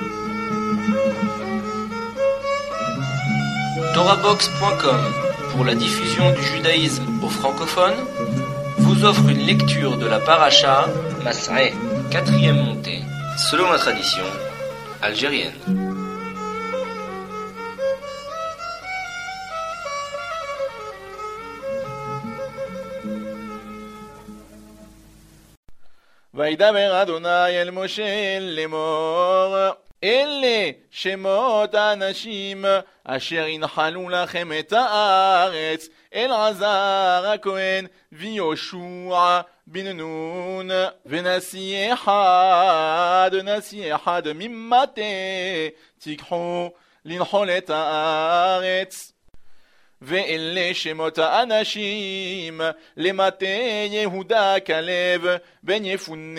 Torahbox.com, pour la diffusion du judaïsme aux francophones, vous offre une lecture de la paracha Mas'eh, 4e montée, selon la tradition algérienne. וידבר אדוני אל משה לאמור, אלה שמות האנשים אשר ינחלו לכם את הארץ, אלעזר הכהן ויהושע בן נון ונשיא אחד ממטה תיקחו לנחול את הארץ. ואלה שמות האנשים למטה יהודה כלב בן יפונה,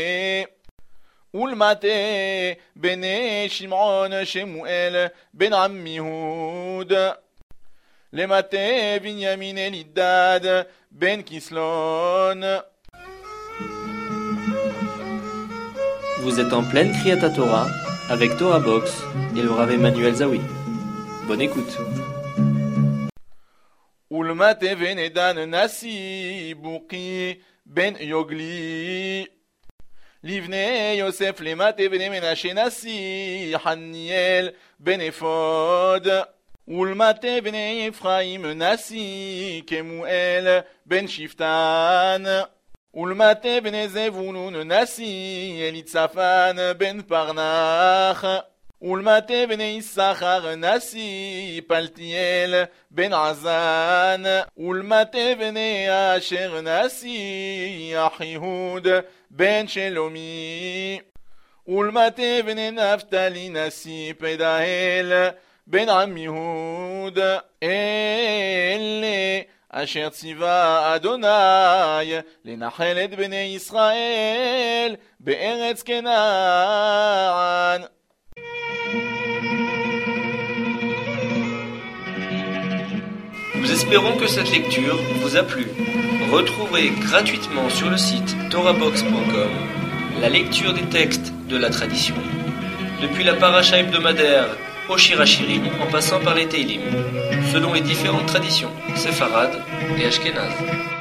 ולמטה בני שמעון שמואל בן עמיהוד, למטה בנימין אלידד בן כסלון. Vous êtes en pleine Kriyat Torah avec Torah Box et le Rav Emmanuel Zawi. Bonne écoute. ולמטה בן דן נשיא בוקי בן יוגלי, לבני יוסף למטה בני מנשה נשיא חניאל בן אפוד, ולמטה בני אפרים נשיא כמואל בן שפטן, ולמטה בני זבולון נשיא אליצפן בן פרנח, ולמטה בני יששכר נשיא פלטיאל בן עזן, ולמטה בני אשר נשיא אחיהוד בן שלומי, ולמטה בני נפתלי נשיא פדהל בן עמיהוד. אלה אשר ציווה אדוני לנחל את בני ישראל בארץ כנען. Nous espérons que cette lecture vous a plu. Retrouvez gratuitement sur le site torahbox.com la lecture des textes de la tradition, depuis la paracha hebdomadaire au Shir Hashirim en passant par les Teilim, selon les différentes traditions séfarades et ashkénazes.